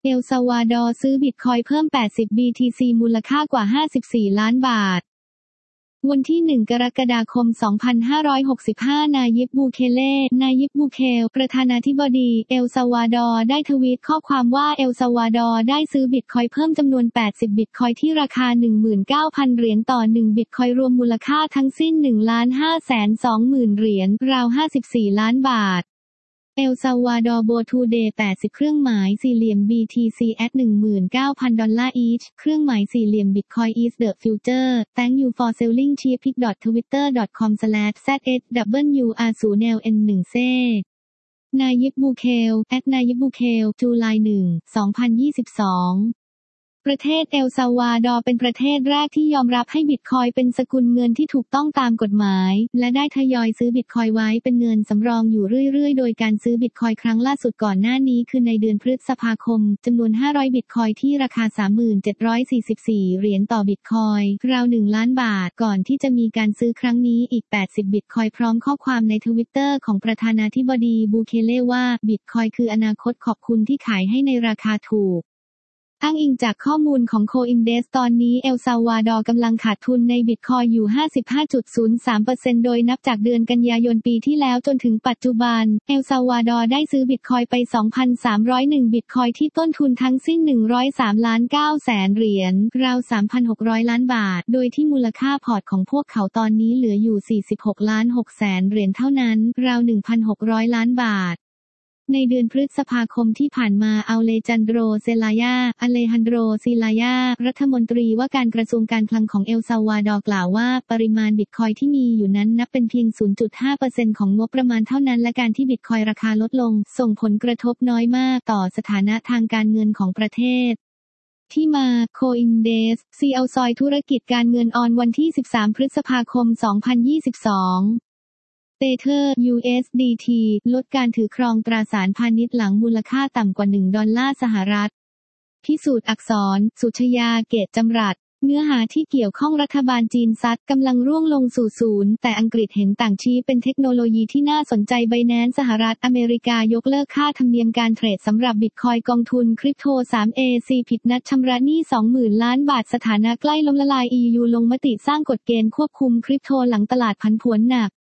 เอลซัลวาดอร์ซื้อบิตคอยน์เพิ่ม80 BTC มูลค่ากว่า54ล้านบาทวันที่ 1 กรกฎาคม 2565 นายยิบ บูเคเล นายยิบ บูเคล ประธานาธิบดี เอลซัลวาดอร์ได้ทวีตข้อความว่าเอลซัลวาดอร์ได้ซื้อบิตคอยน์เพิ่มจำนวน80บิตคอยน์ที่ราคา 19,000 เหรียญต่อ1บิตคอยน์รวมมูลค่าทั้งสิ้น 1,520,000 เหรียญ ราว54ล้านบาทเอลซัลวาดอร์โบทูเดย์80เครื่องหมายสี่เหลี่ยม BTC at 19,000 each เครื่องหมายสี่เหลี่ยม Bitcoin is the future thank you for selling cheap pic.twitter.com/@swr0nl1c นายยิบ บูเคล นายยิบ บูเคล จุลาย 1 2022ประเทศเอลซัลวาดอร์เป็นประเทศแรกที่ยอมรับให้บิตคอยน์เป็นสกุลเงินที่ถูกต้องตามกฎหมายและได้ทยอยซื้อบิตคอยน์ไว้เป็นเงินสำรองอยู่เรื่อยๆโดยการซื้อบิตคอยน์ครั้งล่าสุดก่อนหน้านี้คือในเดือนพฤษภาคมจำนวน500บิตคอยน์ที่ราคา 3744 เหรียญต่อบิตคอยน์ราว1ล้านบาทก่อนที่จะมีการซื้อครั้งนี้อีก80บิตคอยน์พร้อมข้อความในทวิตเตอร์ของประธานาธิบดีบูเคเลว่าบิตคอยน์คืออนาคตขอบคุณที่ขายให้ในราคาถูกอ้างอิงจากข้อมูลของ CoinDesk ตอนนี้เอลซัลวาดอร์กำลังขาดทุนในบิตคอยน์อยู่ 55.03% โดยนับจากเดือนกันยายนปีที่แล้วจนถึงปัจจุบันเอลซัลวาดอร์ได้ซื้อบิตคอยน์ไป 2,301 บิตคอยน์ที่ต้นทุนทั้งสิ้น 103,900,000 เหรียญ ราว 3,600 ล้านบาท โดยที่มูลค่าพอร์ตของพวกเขาตอนนี้เหลืออยู่ 46,600,000 เหรียญเท่านั้น ราว 1,600 ล้านบาทในเดือนพฤษภาคมที่ผ่านมาอเลจันโดร เซลายา ซิลายา รัฐมนตรีว่าการกระทรวงการคลังของเอลซัลวาดอร์กล่าวว่าปริมาณบิตคอยน์ที่มีอยู่นั้นนับเป็นเพียง 0.5% ของงบประมาณเท่านั้นและการที่บิตคอยน์ราคาลดลงส่งผลกระทบน้อยมากต่อสถานะทางการเงินของประเทศที่มา CoinDesk ซีเอลซอยธุรกิจการเงินออนวันที่ 13 พฤษภาคม 2022Tether USDT ลดการถือครองตราสารพาณิชย์หลังมูลค่าต่ำกว่า$1สหรัฐพิสูจน์อักษร สุชยา เกตจำรัดเนื้อหาที่เกี่ยวข้องรัฐบาลจีนซัดกำลังร่วงลงสู่ศูนย์แต่อังกฤษเห็นต่างชี้เป็นเทคโนโลยีที่น่าสนใจBinanceสหรัฐอเมริกายกเลิกค่าธรรมเนียมการเทรดสำหรับบิตคอยน์กองทุนคริปโต 3AC ผิดนัดชำระหนี้ 20,000 ล้านบาทสถานะใกล้ล้มละลาย EU ลงมติสร้างกฎเกณฑ์ควบคุมคริปโตหลังตลาดผันผวนหนัก